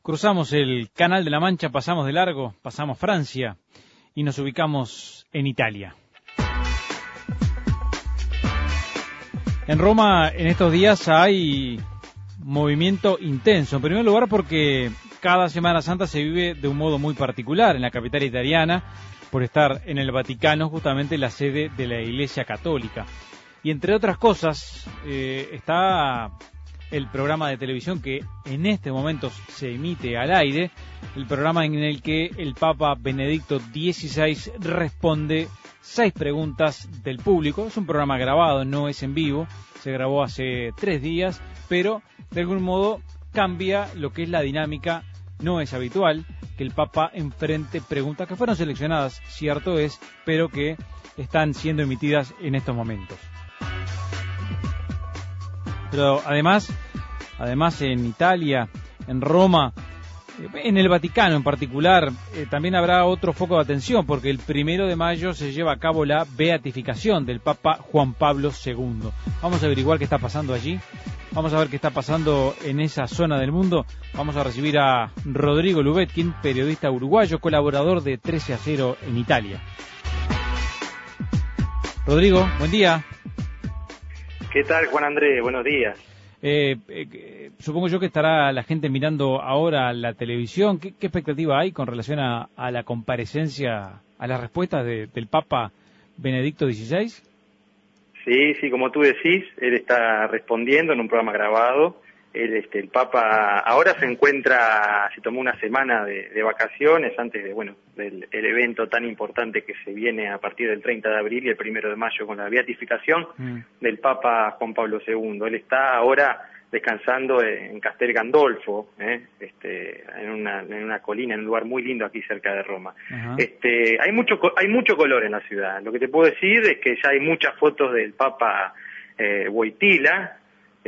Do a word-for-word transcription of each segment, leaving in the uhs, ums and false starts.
Cruzamos el Canal de la Mancha, pasamos de largo, pasamos Francia y nos ubicamos en Italia. En Roma en estos días hay movimiento intenso. En primer lugar porque cada Semana Santa se vive de un modo muy particular en la capital italiana por estar en el Vaticano, justamente la sede de la Iglesia Católica. Y entre otras cosas eh, está el programa de televisión que en este momento se emite al aire, el programa en el que el Papa Benedicto dieciséis responde seis preguntas del público. Es un programa grabado, no es en vivo, se grabó hace tres días, pero de algún modo cambia lo que es la dinámica. No es habitual que el Papa enfrente preguntas que fueron seleccionadas, cierto es, pero que están siendo emitidas en estos momentos. Pero además, además en Italia, en Roma, en el Vaticano en particular, eh, también habrá otro foco de atención, porque el primero de mayo se lleva a cabo la beatificación del Papa Juan Pablo segundo. Vamos a averiguar qué está pasando allí, vamos a ver qué está pasando en esa zona del mundo. Vamos a recibir a Rodrigo Lubetkin, periodista uruguayo, colaborador de trece a cero en Italia. Rodrigo, buen día. ¿Qué tal, Juan Andrés? Buenos días. Eh, eh, supongo yo que estará la gente mirando ahora la televisión. ¿Qué, qué expectativa hay con relación a, a la comparecencia, a las respuestas de, del Papa Benedicto dieciséis? Sí, sí, como tú decís, él está respondiendo en un programa grabado. Él, este, el Papa ahora se encuentra, se tomó una semana de, de vacaciones antes de, bueno, del el evento tan importante que se viene a partir del treinta de abril y el primero de mayo con la beatificación mm. del Papa Juan Pablo segundo. Él está ahora descansando en Castel Gandolfo, ¿eh? este, en una en una colina, en un lugar muy lindo aquí cerca de Roma. Uh-huh. Este, hay mucho hay mucho color en la ciudad. Lo que te puedo decir es que ya hay muchas fotos del Papa eh, Wojtyla.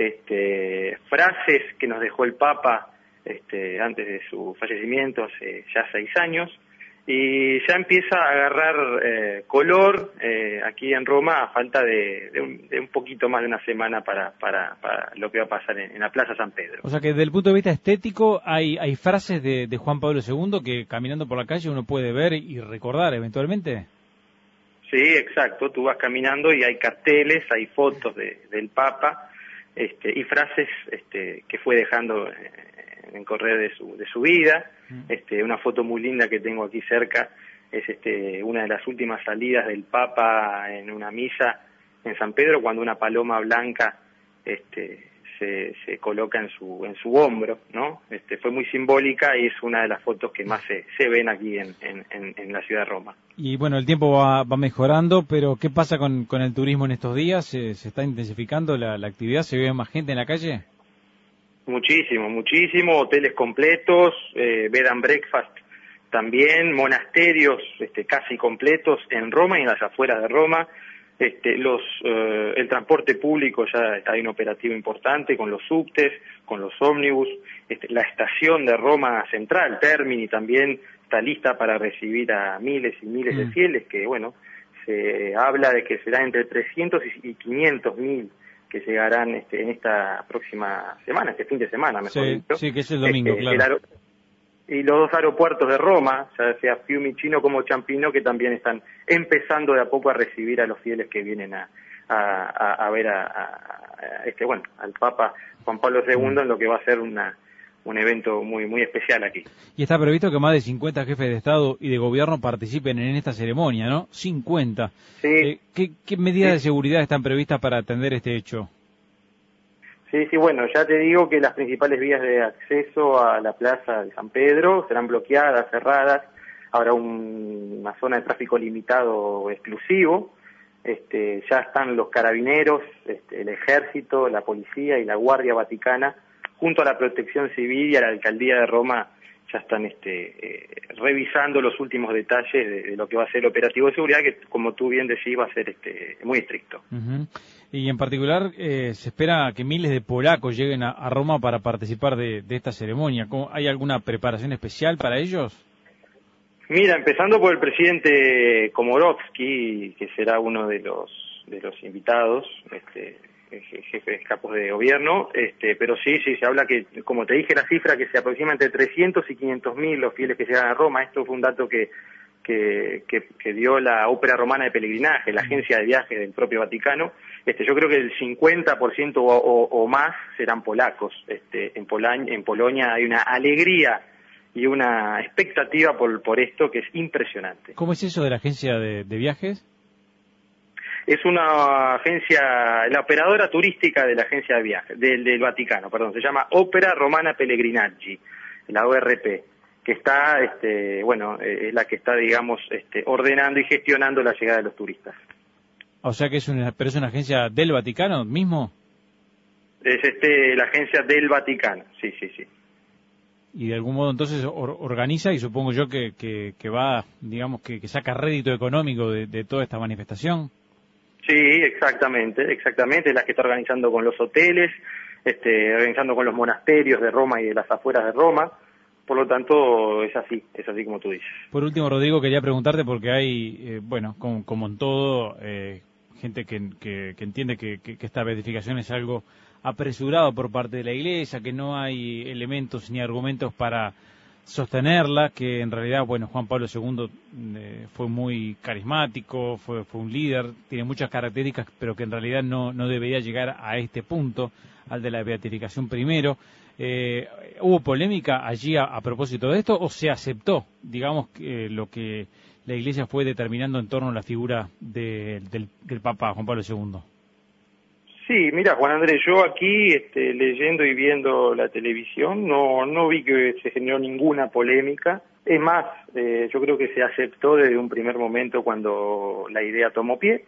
Este, frases que nos dejó el Papa este, antes de su fallecimiento hace ya seis años, y ya empieza a agarrar eh, color eh, aquí en Roma a falta de, de, un, de un poquito más de una semana para, para, para lo que va a pasar en, en la Plaza San Pedro. O sea que desde el punto de vista estético hay, hay frases de, de Juan Pablo segundo que caminando por la calle uno puede ver y recordar eventualmente. Sí, exacto, tú vas caminando y hay carteles, hay fotos de, del Papa. Este, y frases este, que fue dejando en el correr de su, de su vida. Este, una foto muy linda que tengo aquí cerca es este, una de las últimas salidas del Papa en una misa en San Pedro, cuando una paloma blanca este, se, se coloca en su en su hombro, ¿no? Este, fue muy simbólica y es una de las fotos que más se, se ven aquí en, en, en la ciudad de Roma. Y bueno, el tiempo va, va mejorando, pero ¿qué pasa con, con el turismo en estos días? ¿Se, se está intensificando la, la actividad? ¿Se ve más gente en la calle? Muchísimo, muchísimo. Hoteles completos, eh, bed and breakfast también, monasterios este, casi completos en Roma y en las afueras de Roma. Este, los, eh, el transporte público ya hay un operativo importante con los subtes, con los ómnibus. Este, la estación de Roma Central, Termini, también está lista para recibir a miles y miles mm. de fieles, que bueno, se habla de que será entre trescientos y quinientos mil que llegarán este, en esta próxima semana, este fin de semana, mejor sí, dicho. Sí, que es el domingo, este, claro. El y los dos aeropuertos de Roma, ya sea Fiumicino como Ciampino, que también están empezando de a poco a recibir a los fieles que vienen a, a, a, a ver a, a, a este bueno al Papa Juan Pablo segundo en lo que va a ser una un evento muy muy especial aquí. Y está previsto que más de cincuenta jefes de Estado y de Gobierno participen en esta ceremonia, ¿no? cincuenta. Sí. Eh, ¿qué, ¿Qué medidas sí. de seguridad están previstas para atender este hecho? Sí, sí, bueno, ya te digo que las principales vías de acceso a la Plaza de San Pedro serán bloqueadas, cerradas. Habrá un, una zona de tráfico limitado exclusivo. Este, ya están los carabineros, este, el ejército, la policía y la Guardia Vaticana, junto a la Protección Civil y a la Alcaldía de Roma, ya están este, eh, revisando los últimos detalles de, de lo que va a ser el operativo de seguridad, que como tú bien decís va a ser este, muy estricto. Uh-huh. Y en particular eh, se espera que miles de polacos lleguen a, a Roma para participar de, de esta ceremonia. ¿Hay alguna preparación especial para ellos? Mira, empezando por el presidente Komorowski, que será uno de los de los invitados, este, jefes capos de gobierno, este, pero sí, sí, se habla que, como te dije, la cifra que se aproxima entre trescientos y quinientos mil los fieles que llegan a Roma. Esto fue un dato que, que, que, que dio la Ópera Romana de Pellegrinaje, la agencia de viajes del propio Vaticano. Este, yo creo que el cincuenta por ciento o, o, o más serán polacos. Este, en, Polaña, en Polonia hay una alegría y una expectativa por, por esto que es impresionante. ¿Cómo es eso de la agencia de, de viajes? Es una agencia, la operadora turística de la agencia de viajes, del, del Vaticano, perdón, se llama Ópera Romana Pellegrinaggi, la O R P, que está, este, bueno, es la que está, digamos, este, ordenando y gestionando la llegada de los turistas. O sea que es una, pero es una agencia del Vaticano mismo. Es este, la agencia del Vaticano, sí, sí, sí. Y de algún modo entonces or, organiza y supongo yo que, que, que va, digamos, que, que saca rédito económico de, de toda esta manifestación. Sí, exactamente, exactamente, es la que está organizando con los hoteles, este, organizando con los monasterios de Roma y de las afueras de Roma, por lo tanto es así, es así como tú dices. Por último, Rodrigo, quería preguntarte porque hay, eh, bueno, como, como en todo, eh, gente que, que, que entiende que, que, que esta beatificación es algo apresurado por parte de la Iglesia, que no hay elementos ni argumentos para sostenerla, que en realidad, bueno, Juan Pablo segundo eh, fue muy carismático, fue, fue un líder, tiene muchas características, pero que en realidad no, no debería llegar a este punto, al de la beatificación primero. Eh, ¿Hubo polémica allí a, a propósito de esto o se aceptó, digamos, eh, lo que la Iglesia fue determinando en torno a la figura de, del, del Papa Juan Pablo segundo? Sí, mira, Juan Andrés, yo aquí este, leyendo y viendo la televisión no no vi que se generó ninguna polémica. Es más, eh, yo creo que se aceptó desde un primer momento cuando la idea tomó pie.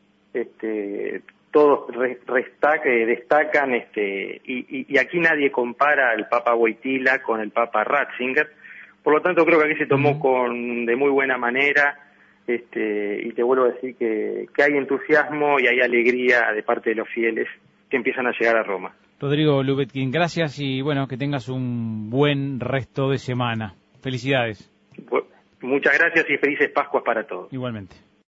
Este, todos re, restaca, destacan, este, y, y, y aquí nadie compara al Papa Wojtyla con el Papa Ratzinger. Por lo tanto, creo que aquí se tomó con de muy buena manera. Este, y te vuelvo a decir que, que hay entusiasmo y hay alegría de parte de los fieles que empiezan a llegar a Roma. Rodrigo Lubetkin, gracias y bueno, que tengas un buen resto de semana. Felicidades. Muchas gracias y felices Pascuas para todos. Igualmente.